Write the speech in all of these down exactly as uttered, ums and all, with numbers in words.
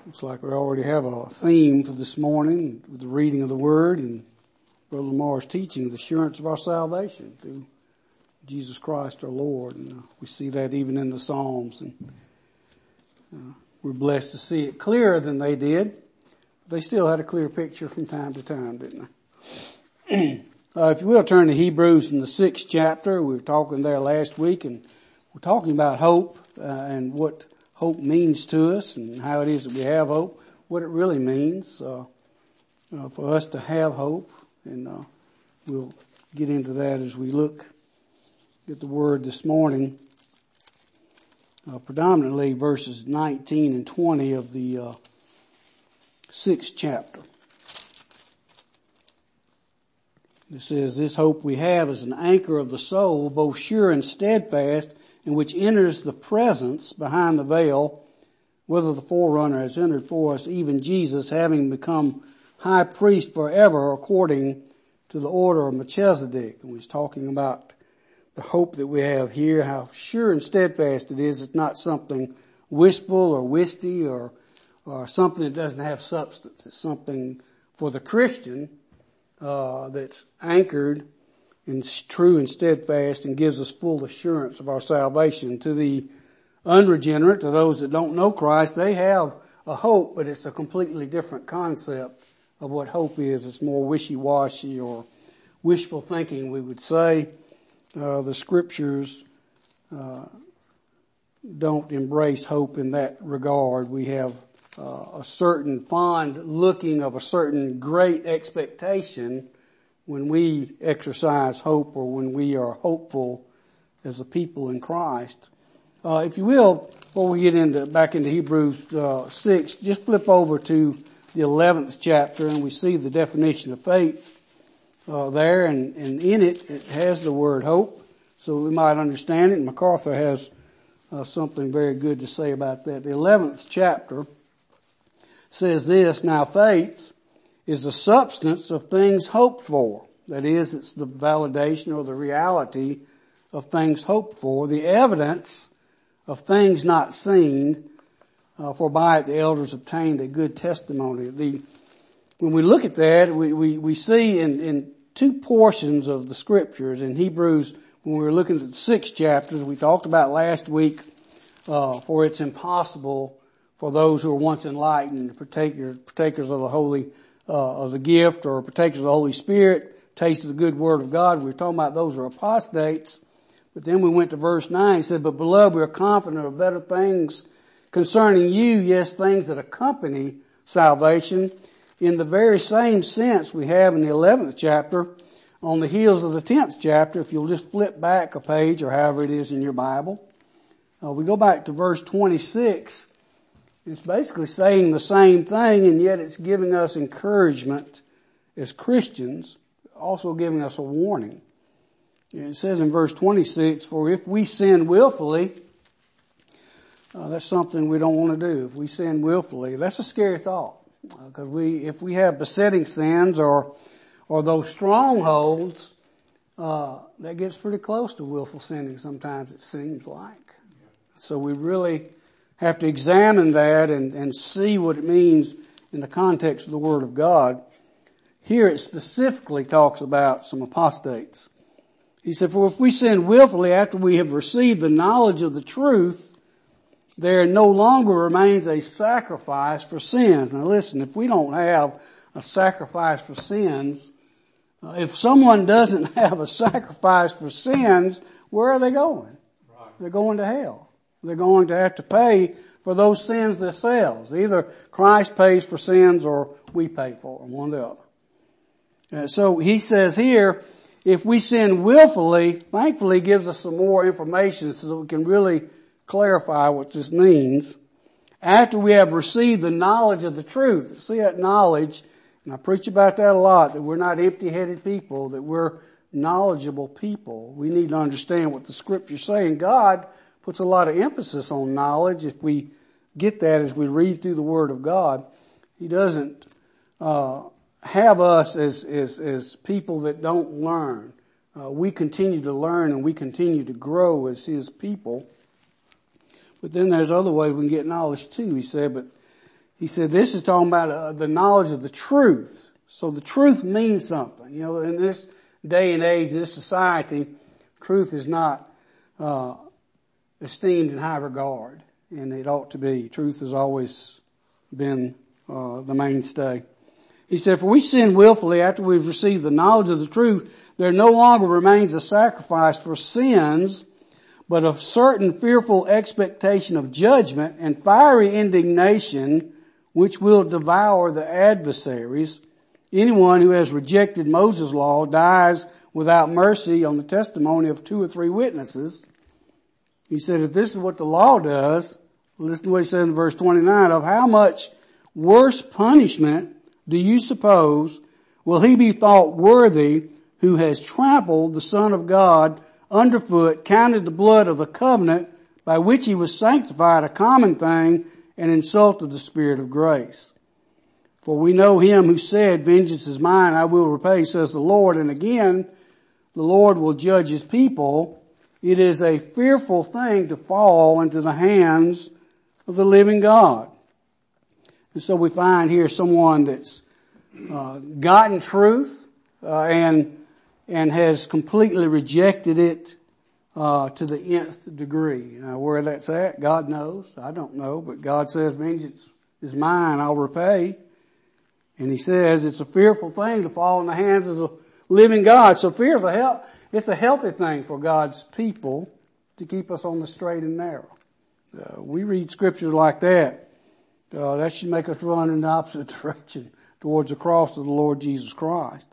Looks like we already have a theme for this morning with the reading of the Word and Brother Lamar's teaching, the assurance of our salvation through Jesus Christ our Lord. And uh, we see that even in the Psalms. And uh, we're blessed to see it clearer than they did. They still had a clear picture from time to time, didn't they? uh, if you will, turn to Hebrews in the sixth chapter. We were talking there last week, and we're talking about hope uh, and what hope means to us and how it is that we have hope, what it really means uh, uh, for us to have hope. And uh, we'll get into that as we look at the Word this morning. Uh, predominantly verses nineteen and twenty of the uh, sixth chapter. It says, "This hope we have is an anchor of the soul, both sure and steadfast, in which enters the presence behind the veil, whether the forerunner has entered for us, even Jesus, having become high priest forever according to the order of Melchizedek." And he's talking about the hope that we have here, how sure and steadfast it is. It's not something wistful or wisty or, or something that doesn't have substance. It's something for the Christian uh, that's anchored and true and steadfast and gives us full assurance of our salvation. To the unregenerate, to those that don't know Christ, they have a hope, but it's a completely different concept of what hope is. It's more wishy-washy or wishful thinking, we would say. Uh, the scriptures uh, don't embrace hope in that regard. We have uh, a certain fond looking of a certain great expectation when we exercise hope or when we are hopeful as a people in Christ. Uh, if you will, before we get into back into Hebrews uh, six, just flip over to the eleventh chapter and we see the definition of faith uh, there, and, and in it, it has the word hope, so we might understand it. And MacArthur has uh, something very good to say about that. The eleventh chapter says this, "Now faith is the substance of things hoped for." That is, it's the validation or the reality of things hoped for, the evidence of things not seen, uh, for by it the elders obtained a good testimony. The, when we look at that, we, we, we see in, in two portions of the scriptures in Hebrews, when we were looking at the six chapters, we talked about last week, uh, for it's impossible for those who are once enlightened, partakers, partakers of the holy, uh, of the gift or partakers of the Holy Spirit, taste of the good word of God. We were talking about those are apostates. But then we went to verse nine. He said, "But beloved, we are confident of better things concerning you, yes, things that accompany salvation." In the very same sense we have in the eleventh chapter, on the heels of the tenth chapter, if you'll just flip back a page or however it is in your Bible. Uh, we go back to verse twenty-six. It's basically saying the same thing, and yet it's giving us encouragement as Christians, also giving us a warning. It says in verse twenty-six, "For if we sin willfully," uh, that's something we don't want to do. If we sin willfully, that's a scary thought, because uh, we, if we have besetting sins or, or those strongholds, uh, that gets pretty close to willful sinning. Sometimes it seems like. So we really have to examine that and, and see what it means in the context of the Word of God. Here it specifically talks about some apostates. He said, "For if we sin willfully after we have received the knowledge of the truth, there no longer remains a sacrifice for sins." Now listen, if we don't have a sacrifice for sins, uh, if someone doesn't have a sacrifice for sins, where are they going? Right. They're going to hell. They're going to have to pay for those sins themselves. Either Christ pays for sins or we pay for them, one or the other. Uh, so he says here, if we sin willfully, thankfully gives us some more information so that we can really clarify what this means. After we have received the knowledge of the truth. See that knowledge, and I preach about that a lot, that we're not empty-headed people, that we're knowledgeable people. We need to understand what the scriptures say, and God puts a lot of emphasis on knowledge. If we get that as we read through the Word of God, He doesn't uh have us as, as, as people that don't learn. Uh, we continue to learn and we continue to grow as His people. But then there's other ways we can get knowledge too, he said, but he said this is talking about uh, the knowledge of the truth. So the truth means something. You know, in this day and age, in this society, truth is not uh esteemed in high regard, and it ought to be. Truth has always been uh the mainstay. He said, for we sin willfully after we've received the knowledge of the truth, there no longer remains a sacrifice for sins, but a certain fearful expectation of judgment and fiery indignation which will devour the adversaries. Anyone who has rejected Moses' law dies without mercy on the testimony of two or three witnesses. He said, if this is what the law does, listen to what he said in verse twenty-nine, of how much worse punishment do you suppose will he be thought worthy who has trampled the Son of God underfoot, counted the blood of the covenant by which he was sanctified a common thing, and insulted the Spirit of grace? For we know him who said, vengeance is mine, I will repay, says the Lord. And again, the Lord will judge his people. It is a fearful thing to fall into the hands of the living God. And so we find here someone that's uh, gotten truth uh, and and has completely rejected it uh to the nth degree. Now where that's at, God knows. I don't know, but God says, vengeance is mine, I'll repay. And he says it's a fearful thing to fall in the hands of the living God. So fear of a hell, it's a healthy thing for God's people to keep us on the straight and narrow. Uh, we read scriptures like that. Uh, that should make us run in the opposite direction towards the cross of the Lord Jesus Christ.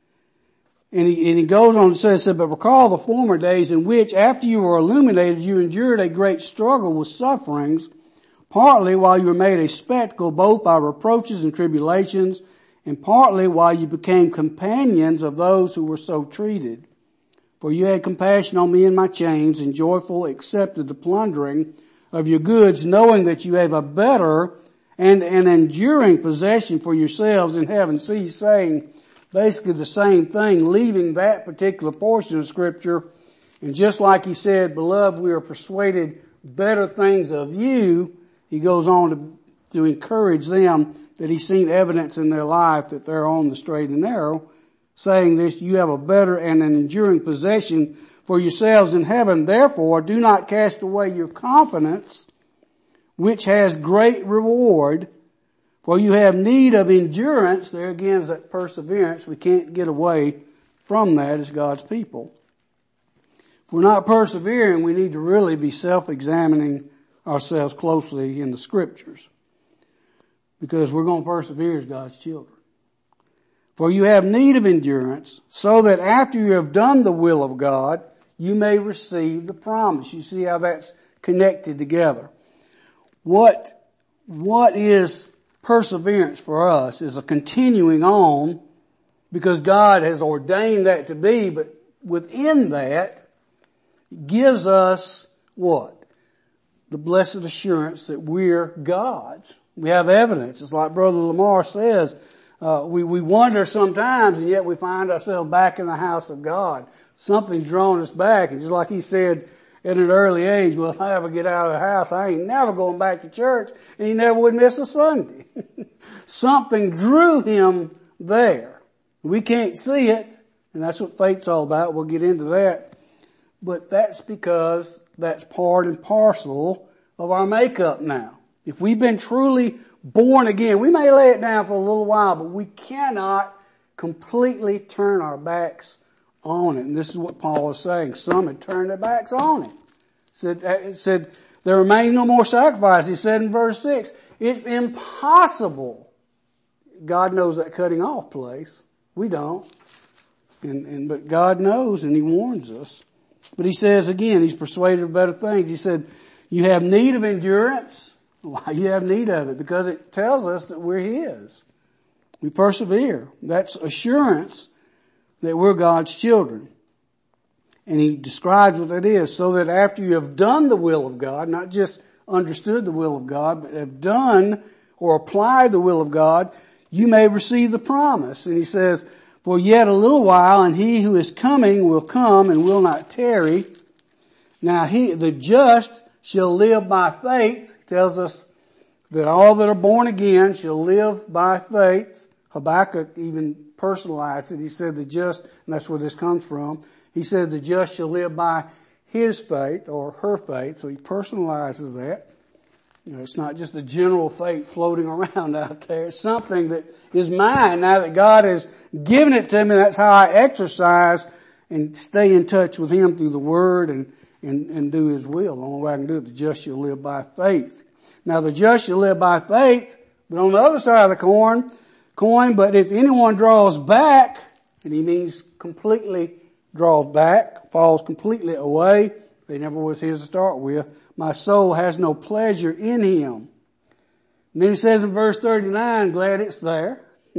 And he, and he goes on and says, but recall the former days in which, after you were illuminated, you endured a great struggle with sufferings, partly while you were made a spectacle both by reproaches and tribulations, and partly while you became companions of those who were so treated. For you had compassion on me in my chains, and joyful accepted the plundering of your goods, knowing that you have a better and an enduring possession for yourselves in heaven. See, he's saying basically the same thing, leaving that particular portion of scripture. And just like he said, beloved, we are persuaded better things of you, he goes on to, to encourage them that he's seen evidence in their life that they're on the straight and narrow, saying this, you have a better and an enduring possession for yourselves in heaven. Therefore, do not cast away your confidence, which has great reward, for you have need of endurance. There again is that perseverance. We can't get away from that as God's people. If we're not persevering, we need to really be self-examining ourselves closely in the scriptures, because we're going to persevere as God's children. For you have need of endurance, so that after you have done the will of God, you may receive the promise. You see how that's connected together. What, what is perseverance for us is a continuing on, because God has ordained that to be, but within that gives us what? The blessed assurance that we're God's. We have evidence. It's like Brother Lamar says, uh, we, we wonder sometimes, and yet we find ourselves back in the house of God. Something's drawn us back. And just like he said at an early age, well, if I ever get out of the house, I ain't never going back to church. And he never would miss a Sunday. Something drew him there. We can't see it, and that's what faith's all about. We'll get into that. But that's because that's part and parcel of our makeup now. If we've been truly born again, we may lay it down for a little while, but we cannot completely turn our backs on it. And this is what Paul is saying. Some had turned their backs on it. It said, it said there remains no more sacrifice. He said in verse six, it's impossible. God knows that cutting off place. We don't. And, and, but God knows, and he warns us. But he says again, he's persuaded of better things. He said, you have need of endurance. Why you have need of it? Because it tells us that we're his. We persevere. That's assurance that we're God's children. And he describes what that is, so that after you have done the will of God, not just understood the will of God, but have done or applied the will of God, you may receive the promise. And he says, for yet a little while, and he who is coming will come and will not tarry. Now he, the just shall live by faith, tells us that all that are born again shall live by faith. Habakkuk even personalized it. He said the just, and that's where this comes from, he said the just shall live by his faith or her faith. So he personalizes that. You know, it's not just a general faith floating around out there. It's something that is mine now that God has given it to me. That's how I exercise and stay in touch with him through the word and, and, and do his will. The only way I can do it, the just shall live by faith. Now the just shall live by faith, but on the other side of the coin, coin, but if anyone draws back, and he means completely draws back, falls completely away, they never was his to start with, my soul has no pleasure in him. And then he says in verse thirty-nine, glad it's there.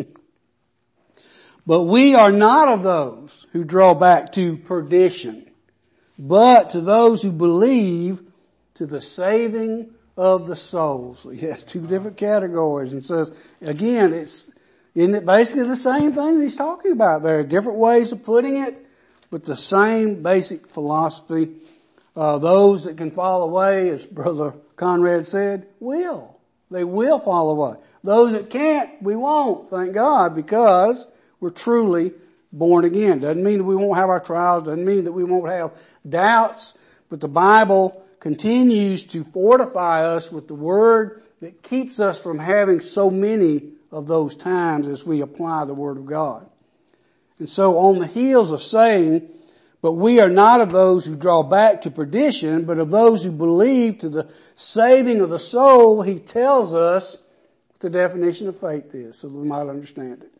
But we are not of those who draw back to perdition, but to those who believe to the saving of the soul. So he has two different categories and says, again, it's, isn't it basically the same thing he's talking about there? Different ways of putting it, but the same basic philosophy. Uh, those that can fall away, as Brother Conrad said, will. They will fall away. Those that can't, we won't, thank God, because we're truly born again. Doesn't mean that we won't have our trials, doesn't mean that we won't have doubts, but the Bible continues to fortify us with the Word that keeps us from having so many of those times as we apply the Word of God. And so on the heels of saying, but we are not of those who draw back to perdition, but of those who believe to the saving of the soul, he tells us what the definition of faith is, so that we might understand it.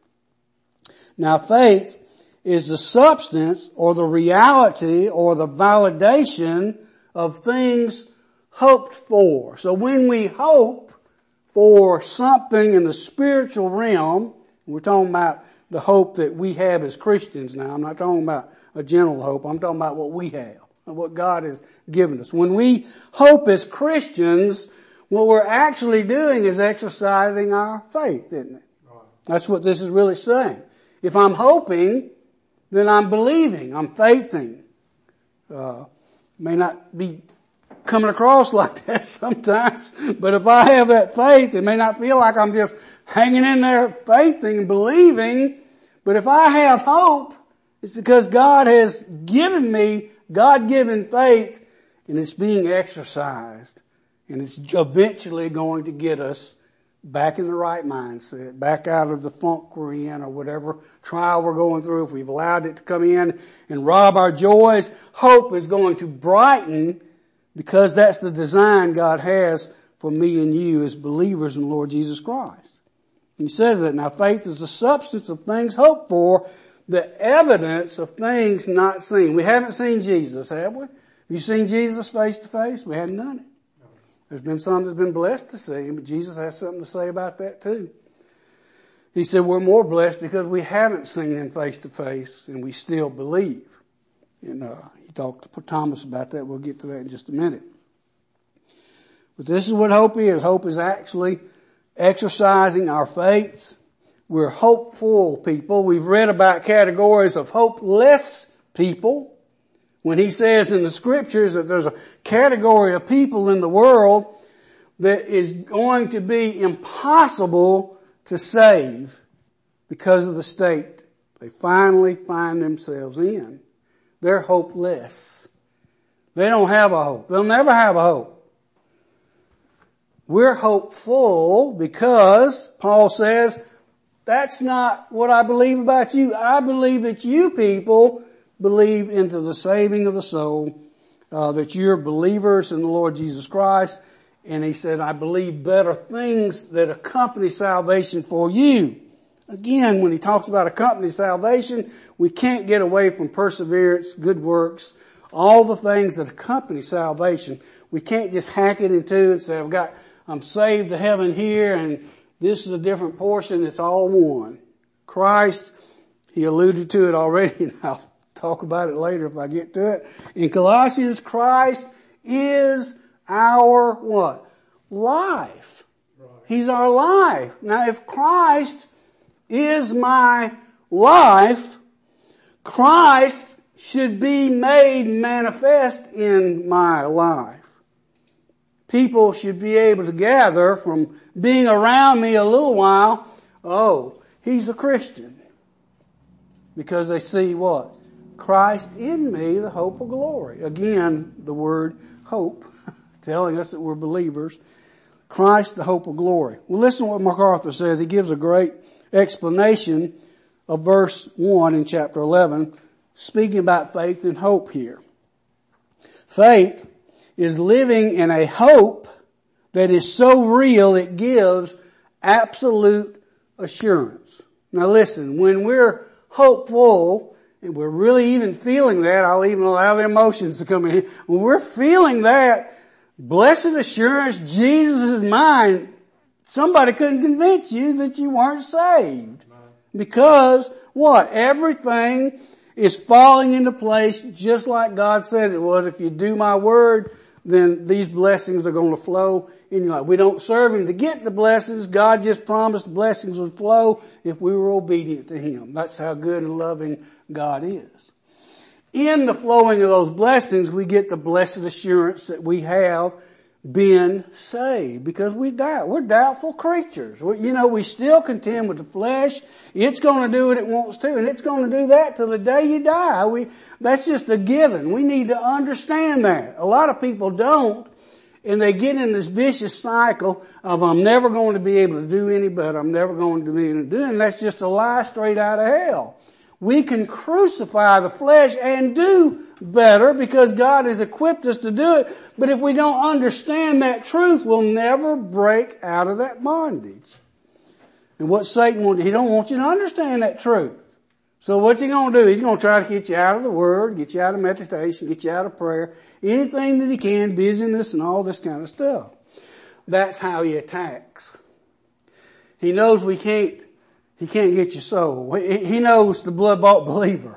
Now faith is the substance or the reality or the validation of things hoped for. So when we hope for something in the spiritual realm, we're talking about the hope that we have as Christians now. I'm not talking about a general hope. I'm talking about what we have and what God has given us. When we hope as Christians, what we're actually doing is exercising our faith, isn't it? Right. That's what this is really saying. If I'm hoping, then I'm believing, I'm faithing. Uh, may not be coming across like that sometimes, but if I have that faith, it may not feel like I'm just hanging in there faithing and believing, but if I have hope, it's because God has given me God-given faith, and it's being exercised, and it's eventually going to get us back in the right mindset, back out of the funk we're in or whatever trial we're going through. If we've allowed it to come in and rob our joys, hope is going to brighten, because that's the design God has for me and you as believers in the Lord Jesus Christ. He says that now faith is the substance of things hoped for, the evidence of things not seen. We haven't seen Jesus, have we? Have you seen Jesus face to face? We hadn't done it. There's been some that's been blessed to see him, but Jesus has something to say about that too. He said we're more blessed because we haven't seen him face to face and we still believe. And uh, he talked to Thomas about that. We'll get to that in just a minute. But this is what hope is. Hope is actually exercising our faith. We're hopeful people. We've read about categories of hopeless people. When he says in the scriptures that there's a category of people in the world that is going to be impossible to save because of the state they finally find themselves in. They're hopeless. They don't have a hope. They'll never have a hope. We're hopeful because Paul says, that's not what I believe about you. I believe that you people believe into the saving of the soul, uh, that you're believers in the Lord Jesus Christ. And he said, I believe better things that accompany salvation for you. Again, when he talks about accompany salvation, we can't get away from perseverance, good works, all the things that accompany salvation. We can't just hack it in two and say, I've got, I'm saved to heaven here and this is a different portion. It's all one. Christ, he alluded to it already, and I'll talk about it later if I get to it. In Colossians, Christ is our what? Life. Right. He's our life. Now if Christ is my life, Christ should be made manifest in my life. people should be able to gather from being around me a little while, oh, he's a Christian. Because they see what? Christ in me, the hope of glory. Again, the word hope, telling us that we're believers. Christ, the hope of glory. Well, listen to what MacArthur says. He gives a great explanation of verse one in chapter eleven, speaking about faith and hope here. Faith is living in a hope that is so real it gives absolute assurance. Now listen, when we're hopeful, and we're really even feeling that, I'll even allow the emotions to come in. When we're feeling that, blessed assurance, Jesus is mine, somebody couldn't convince you that you weren't saved. Because what? Everything is falling into place just like God said it was. If you do my word, then these blessings are going to flow in your life. We don't serve Him to get the blessings. God just promised the blessings would flow if we were obedient to Him. That's how good and loving God is. In the flowing of those blessings, we get the blessed assurance that we have been saved, because we doubt. We're doubtful creatures. We, you know, we still contend with the flesh. It's going to do what it wants to, and it's going to do that till the day you die. We, that's just a given. We need to understand that. A lot of people don't, and they get in this vicious cycle of, I'm never going to be able to do any better. I'm never going to be able to do it. And that's just a lie straight out of hell. We can crucify the flesh and do better because God has equipped us to do it. But if we don't understand that truth, we'll never break out of that bondage. And what Satan wants, he don't want you to understand that truth. So what's he going to do? He's going to try to get you out of the Word, get you out of meditation, get you out of prayer, anything that he can, busyness and all this kind of stuff. That's how he attacks. He knows we can't He can't get your soul. He knows the blood-bought believer.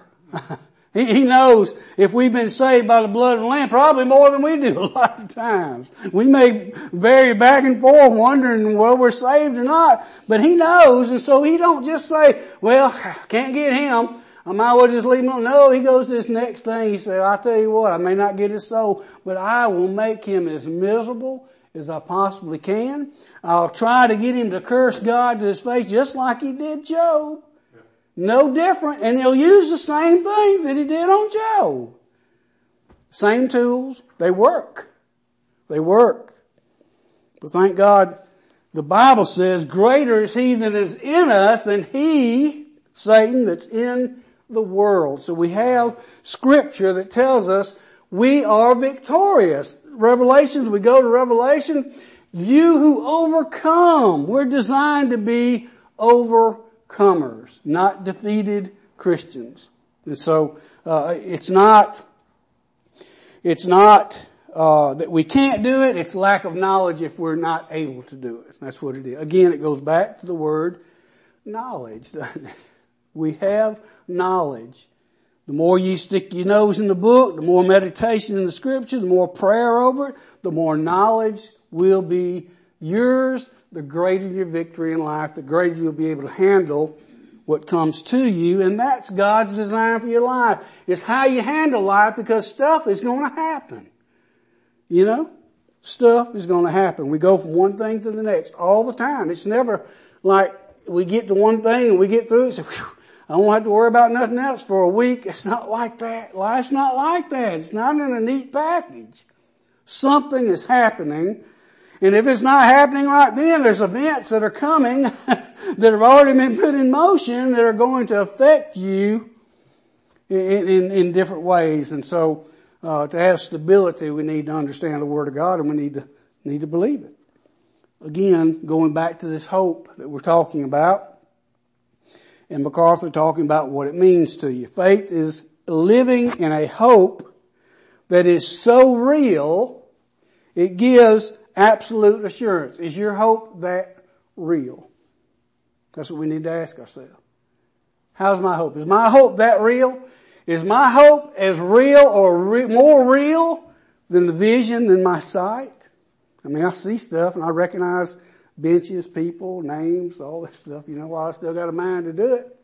He knows if we've been saved by the blood of the Lamb, probably more than we do a lot of times. We may vary back and forth wondering whether we're saved or not, but He knows, and so He don't just say, well, can't get him, I might as well just leave him alone. No, He goes to this next thing. He says, I'll tell you what, I may not get his soul, but I will make him as miserable as I possibly can. I'll try to get him to curse God to his face just like he did Job. Yeah. No different. And he'll use the same things that he did on Job. Same tools. They work. They work. But thank God, the Bible says, greater is he that is in us than he, Satan, that's in the world. So we have scripture that tells us we are victorious. Revelations, we go to Revelation, you who overcome. We're designed to be overcomers, not defeated Christians. And so, uh, it's not, it's not, uh, that we can't do it. It's lack of knowledge if we're not able to do it. That's what it is. Again, it goes back to the word knowledge. We have knowledge. The more you stick your nose in the book, the more meditation in the scripture, the more prayer over it, the more knowledge will be yours, the greater your victory in life, the greater you'll be able to handle what comes to you. And that's God's design for your life. It's how you handle life, because stuff is going to happen. You know? Stuff is going to happen. We go from one thing to the next all the time. It's never like we get to one thing and we get through it and say, whew, I don't have to worry about nothing else for a week. It's not like that. Life's not like that. It's not in a neat package. Something is happening. And if it's not happening right then, there's events that are coming that have already been put in motion that are going to affect you in, in, in different ways. And so, uh, to have stability, we need to understand the Word of God, and we need to, need to believe it. Again, going back to this hope that we're talking about, and MacArthur talking about what it means to you. Faith is living in a hope that is so real, it gives absolute assurance. Is your hope that real? That's what we need to ask ourselves. How's my hope? Is my hope that real? Is my hope as real or re- more real than the vision, than my sight? I mean, I see stuff and I recognize benches, people, names, all that stuff. You know, while I still got a mind to do it.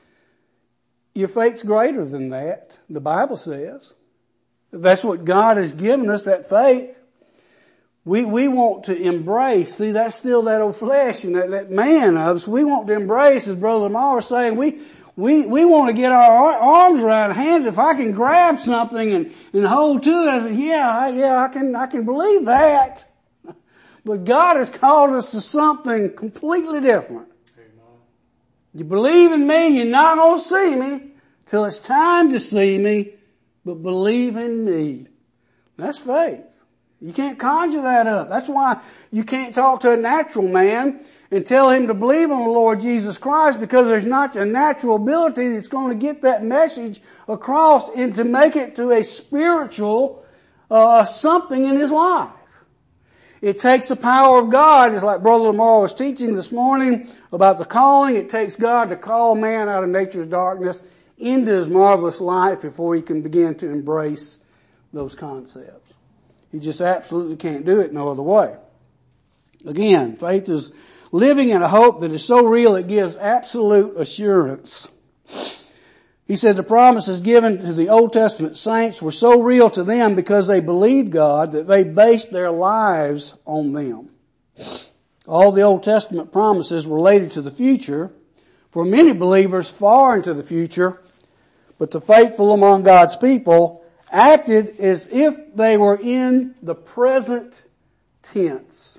Your faith's greater than that, the Bible says. That's what God has given us, that faith. We, we want to embrace, see, that's still that old flesh and that, that man of us. We want to embrace, as Brother Lamar was saying, we, we, we want to get our arms around hands. If I can grab something and, and hold to it, I say, yeah, yeah, I can, I can believe that. But God has called us to something completely different. Amen. You believe in me, you're not going to see me till it's time to see me, but believe in me. That's faith. You can't conjure that up. That's why you can't talk to a natural man and tell him to believe on the Lord Jesus Christ, because there's not a natural ability that's going to get that message across and to make it to a spiritual uh something in his life. It takes the power of God. It's like Brother Lamar was teaching this morning about the calling. It takes God to call man out of nature's darkness into his marvelous light before he can begin to embrace those concepts. He just absolutely can't do it no other way. Again, faith is living in a hope that is so real it gives absolute assurance. He said the promises given to the Old Testament saints were so real to them because they believed God that they based their lives on them. All the Old Testament promises related to the future, for many believers far into the future, but the faithful among God's people acted as if they were in the present tense.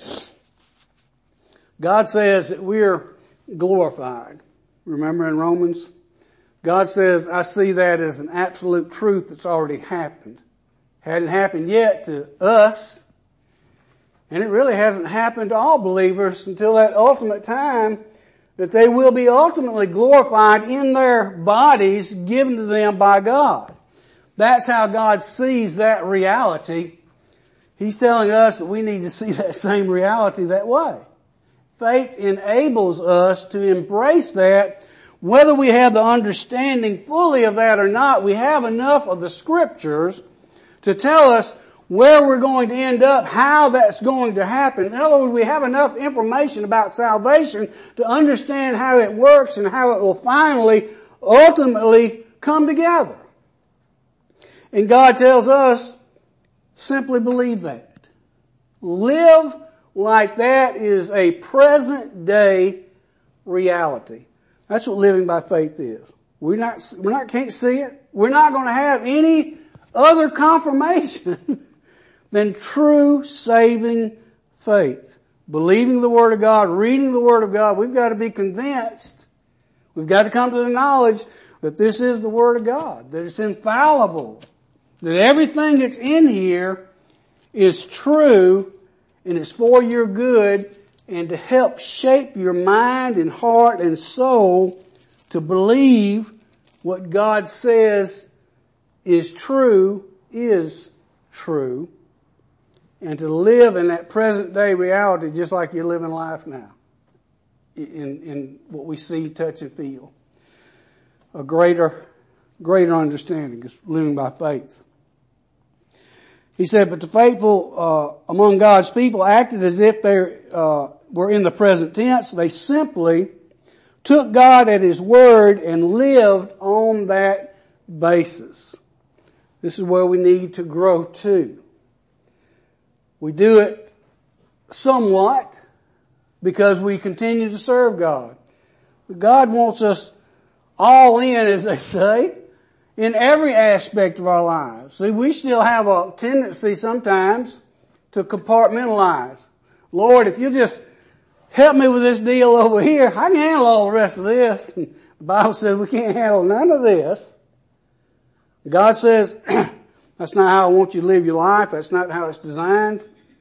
God says that we're glorified. Remember in Romans? God says, I see that as an absolute truth that's already happened. Hadn't happened yet to us, and it really hasn't happened to all believers until that ultimate time that they will be ultimately glorified in their bodies given to them by God. That's how God sees that reality. He's telling us that we need to see that same reality that way. Faith enables us to embrace that. Whether we have the understanding fully of that or not, we have enough of the scriptures to tell us where we're going to end up, how that's going to happen. In other words, we have enough information about salvation to understand how it works and how it will finally, ultimately come together. And God tells us, simply believe that. Live like that is a present day reality. That's what living by faith is. We're not, we're not, can't see it. We're not going to have any other confirmation than true saving faith. Believing the Word of God, reading the Word of God. We've got to be convinced. We've got to come to the knowledge that this is the Word of God, that it's infallible, that everything that's in here is true and it's for your good and to help shape your mind and heart and soul to believe what God says is true, is true, and to live in that present day reality just like you're living life now in, in what we see, touch, and feel. A greater, greater understanding is living by faith. He said, but the faithful uh, among God's people acted as if they uh, were in the present tense. They simply took God at His word and lived on that basis. This is where we need to grow to. We do it somewhat because we continue to serve God. But God wants us all in, as they say, in every aspect of our lives. See, we still have a tendency sometimes to compartmentalize. Lord, if you just help me with this deal over here, I can handle all the rest of this. And the Bible says we can't handle none of this. God says, that's not how I want you to live your life. That's not how it's designed.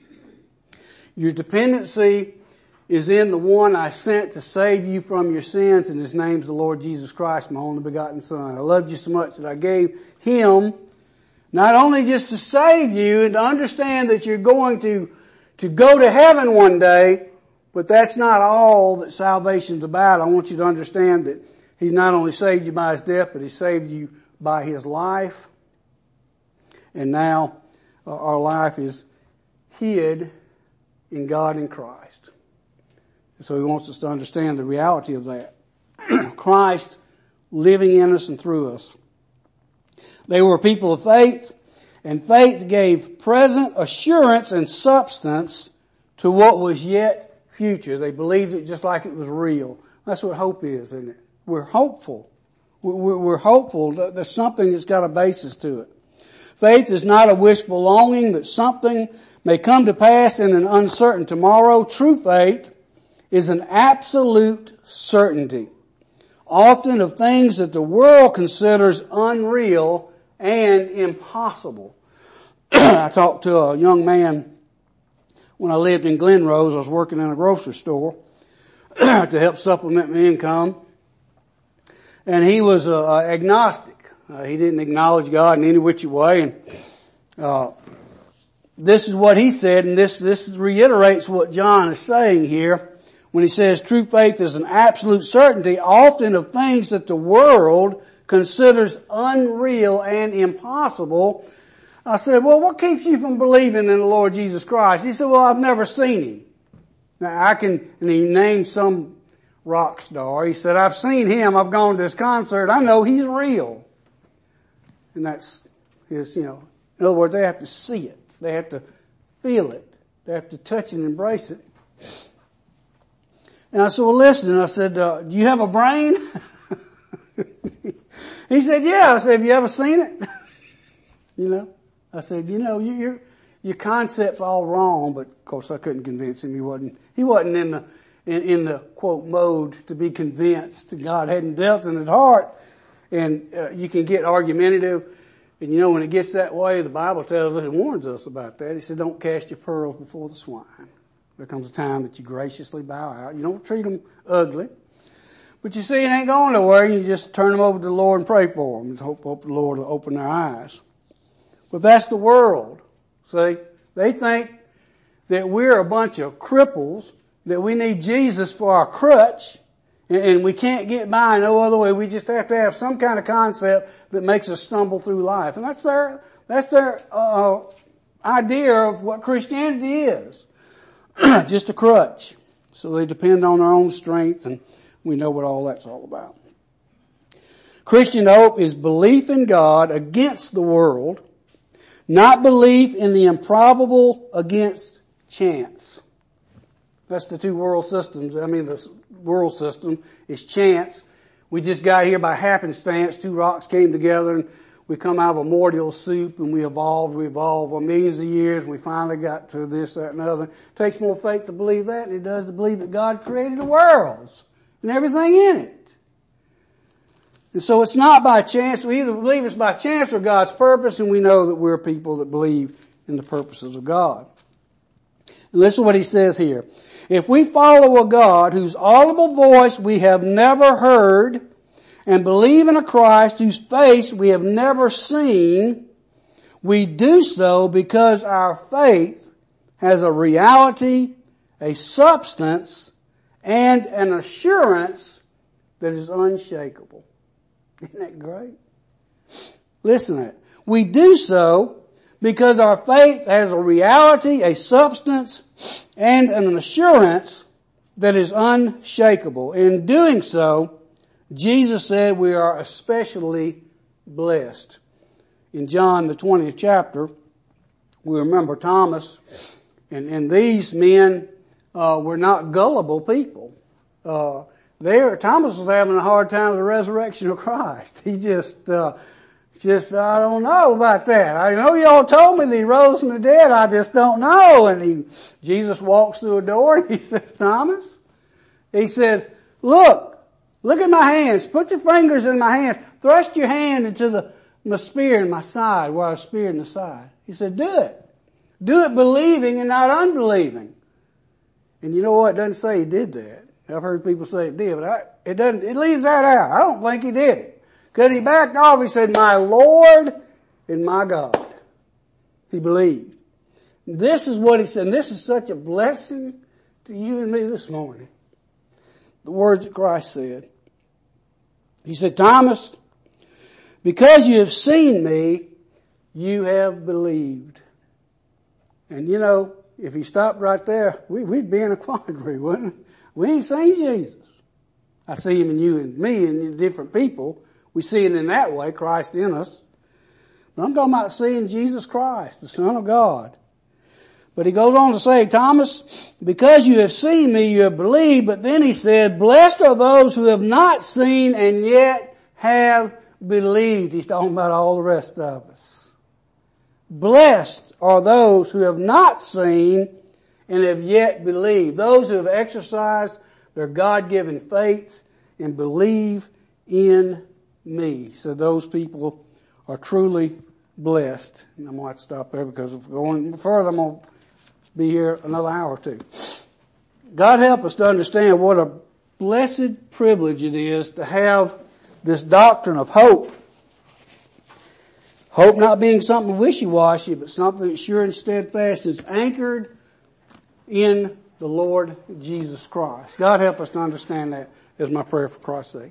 Your dependency is in the one I sent to save you from your sins, and His name's the Lord Jesus Christ, my only begotten Son. I loved you so much that I gave Him not only just to save you and to understand that you're going to, to go to heaven one day, but that's not all that salvation's about. I want you to understand that He's not only saved you by His death, but He saved you by His life. And now uh, our life is hid in God in Christ. So He wants us to understand the reality of that. Christ living in us and through us. They were people of faith, And faith gave present assurance and substance to what was yet future. They believed it just like it was real. That's what hope is, isn't it? We're hopeful. We're, we're hopeful that there's something that's got a basis to it. Faith is not a wishful longing that something may come to pass in an uncertain tomorrow. True faith is an absolute certainty, often of things that the world considers unreal and impossible. I talked to a young man when I lived in Glen Rose. I was working in a grocery store to help supplement my income. And he was uh, agnostic. Uh, he didn't acknowledge God in any which way. And uh, this is what he said, and this, this reiterates what John is saying here when he says true faith is an absolute certainty, often of things that the world considers unreal and impossible. I said, well, what keeps you from believing in the Lord Jesus Christ? He said, well, I've never seen him. Now I can, and he named some rock star. He said, I've seen him. I've gone to his concert. I know he's real. And that's his, you know, in other words, they have to see it. They have to feel it. They have to touch and embrace it. And I said, well, listen, I said, uh, do you have a brain? He said, yeah. I said, have you ever seen it? You know, I said, you know, you, your, your concept's all wrong, but of course I couldn't convince him. He wasn't, he wasn't in the, in, in the quote mode to be convinced. God hadn't dealt in his heart. And uh, you can get argumentative. And you know, when it gets that way, the Bible tells us, it warns us about that. He said, don't cast your pearls before the swine. There comes a time that you graciously bow out. You don't treat them ugly. But you see, it ain't going nowhere. You just turn them over to the Lord and pray for them. And hope, hope the Lord will open their eyes. But that's the world. See, they think that we're a bunch of cripples, that we need Jesus for our crutch, and we can't get by no other way. We just have to have some kind of concept that makes us stumble through life. And that's their, that's their, uh, idea of what Christianity is. Just a crutch. So they depend on their own strength, and we know what all that's all about. Christian hope is belief in God against the world, not belief in the improbable against chance. That's the two world systems. I mean, the world system is chance. We just got here by happenstance. Two rocks came together and we come out of a mortal soup and we evolved, we evolved for millions of years and we finally got to this, that, and other. It takes more faith to believe that than it does to believe that God created the worlds and everything in it. And so it's not by chance. We either believe it's by chance or God's purpose, and we know that we're people that believe in the purposes of God. And listen to what he says here. If we follow a God whose audible voice we have never heard, and believe in a Christ whose face we have never seen, we do so because our faith has a reality, a substance, and an assurance that is unshakable. Isn't that great? Listen to it. We do so because our faith has a reality, a substance, and an assurance that is unshakable. In doing so, Jesus said we are especially blessed. In John, the twentieth chapter, we remember Thomas, and, and these men uh, were not gullible people. Uh, there, Thomas was having a hard time with the resurrection of Christ. He just, uh, just, I don't know about that. I know y'all told me that he rose from the dead. I just don't know. And he, Jesus walks through a door and he says, Thomas, he says, look, look at my hands. Put your fingers in my hands. Thrust your hand into the, my spear in my side, where I was speared in the side. He said, do it. Do it believing and not unbelieving. And you know what? It doesn't say he did that. I've heard people say it did, but I, it doesn't, it leaves that out. I don't think he did it. Because he backed off. He said, my Lord and my God. He believed. This is what he said. And this is such a blessing to you and me this morning. The words that Christ said. He said, Thomas, because you have seen me, you have believed. And you know, if he stopped right there, we, we'd be in a quandary, wouldn't we? We ain't seen Jesus. I see him in you and me and in different people. We see it in that way, Christ in us. But I'm talking about seeing Jesus Christ, the Son of God. But he goes on to say, Thomas, because you have seen me, you have believed. But then he said, blessed are those who have not seen and yet have believed. He's talking about all the rest of us. Blessed are those who have not seen and have yet believed. Those who have exercised their God-given faith and believe in me. So those people are truly blessed. And I'm going to have to stop there because if we're going further, I'm going to be here another hour or two. God help us to understand what a blessed privilege it is to have this doctrine of hope. Hope not being something wishy-washy, but something that's sure and steadfast, is anchored in the Lord Jesus Christ. God help us to understand that, is my prayer for Christ's sake.